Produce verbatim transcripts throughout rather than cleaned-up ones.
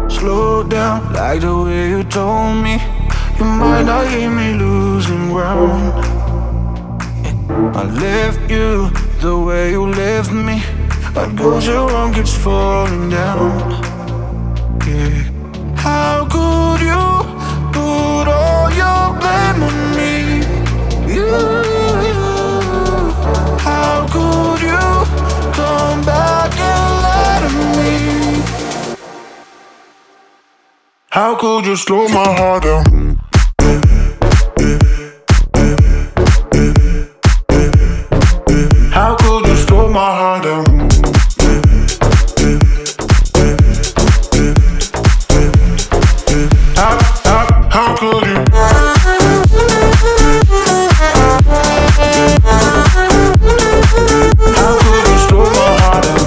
slow down, like the way you told me. You might not hear me losing ground. I left you the way you left me. What goes around keeps falling down. Yeah. How could you put all your blame on me? You. How could you come back and lie to me? How could you slow my heart down? How could you slow my heart down? How, how, how could you? How could you slow my heart down?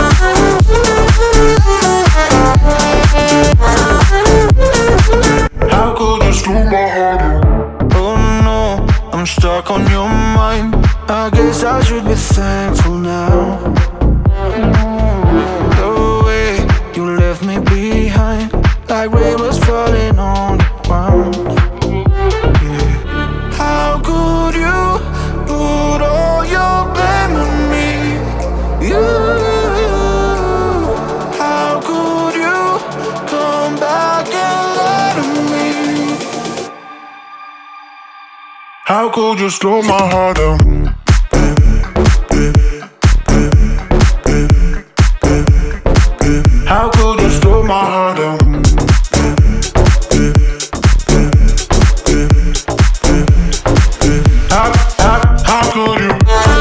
How could you slow my heart down? Oh no, I'm stuck on your mind. I guess I should be thankful now. The way you left me behind, like rain was falling on the ground. Yeah. How could you put all your blame on me? You. How could you come back and lie to me? How could you slow my heart down? How could you slow my heart down? How, how, how could you?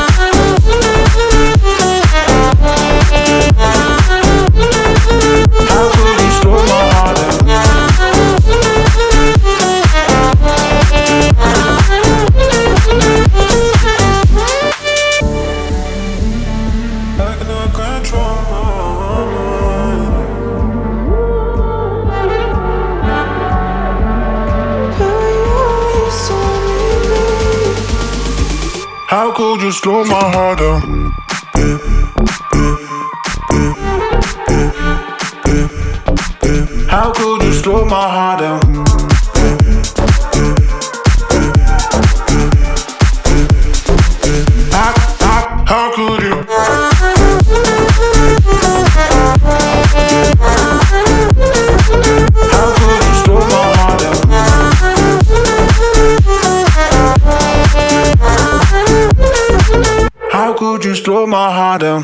How could you slow my heart down? I cannot control my mind. How could you slow my heart down? How could you slow my heart down? How, how, how could you? How could you slow my heart down? How could you slow my heart down?